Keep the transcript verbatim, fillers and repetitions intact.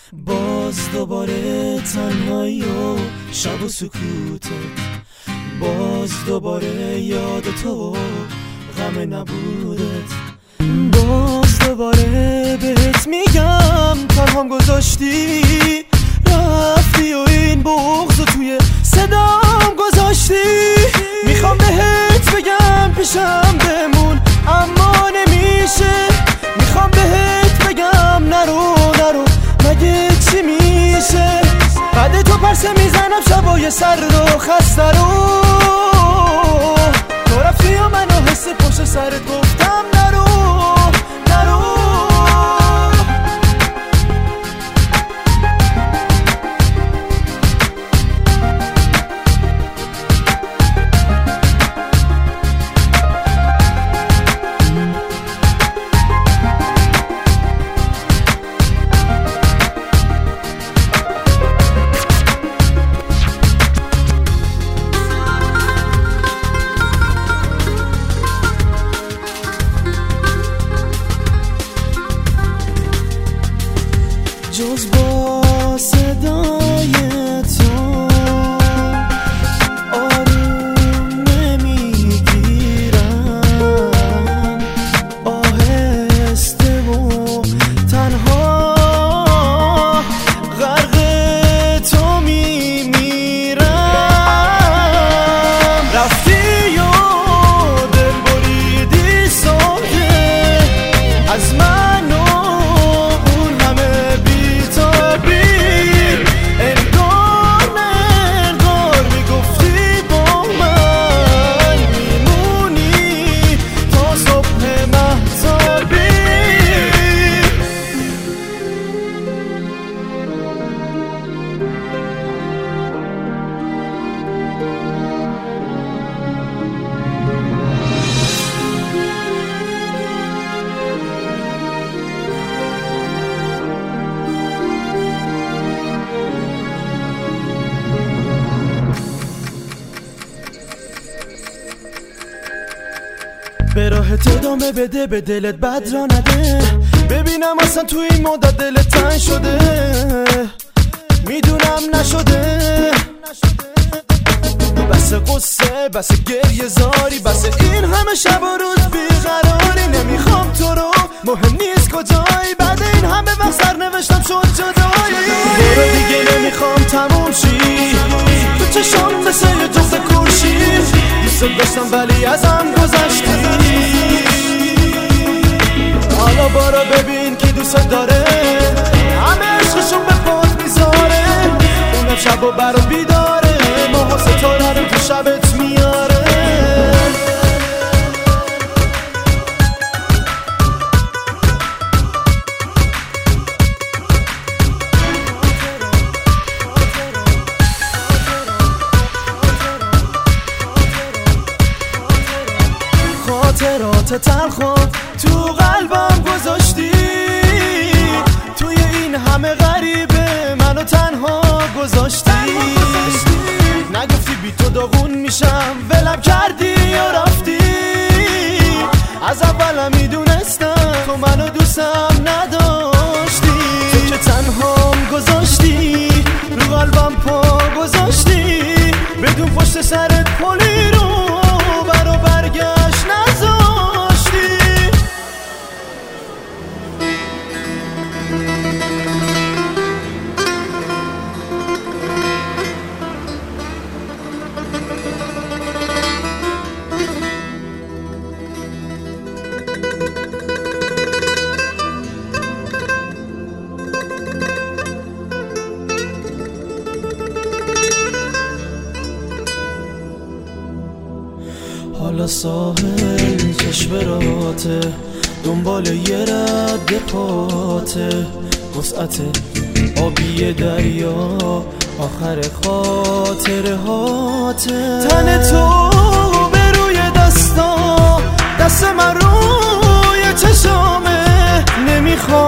باز دوباره تنهایی و شب و سکوتت، باز دوباره یاد تو غم نبودت، باز دوباره بهت میگم تنهام گذاشتی رفتی و این بغضو توی صدام گذاشتی. میخوام بهت بگم پیشم بمون اما نمیشه، میخوام بهت بگم نرو نرو مگه چی میشه. بعد تو پرسه میزنم شبای سرد و خسته رو، تو رفتی و منو حس پشت سرت گفتم نرو نرو. جز با صدای تو آروم نمیگیرم، آهسته و تنها غرق تو میمیرم. رفتی و دل بریدی ساده از من به راحت ادامه بده، به دلت بد را نده. ببینم اصلا تو این مدت دلت تنگ شده، میدونم نشده. بس قصه بس گریه زاری، بس این همه شب و روز بیقراری. نمیخوام تو رو، مهم نیست کجایی، بعد این همه وقت سرنوشتم شد جدایی. برو دیگه نمیخوام تموم شی، تو چشام مثل یه جفت کورشی. دوست داشتم ولی ازم گذشتی، حالا بارا ببین که دوست داره، همه عشقشون به پات میذاره. اونم شب و برا بیداره، ماه ستاره رو تو شبت میاره. خاطرات تلخم تو قلبم گذاشتی، توی این همه غریبه منو تنها گذاشتی. نگفتی بی تو داغون میشم، ولم کردی یا رفتی. از اولم میدونستم تو منو دوستم نداشتی. تو که تنهام گذاشتی، رو قلبم پا گذاشتی، بدون پشت سرت پلی رو برا برگشت نذاشتی. حالا ساحل چشم راته، دنبال یه رد پاته. وسعت آبی دریا آخر خاطره هاته. تن تو به روی دستا، دست من روی چشامه. نمیخوام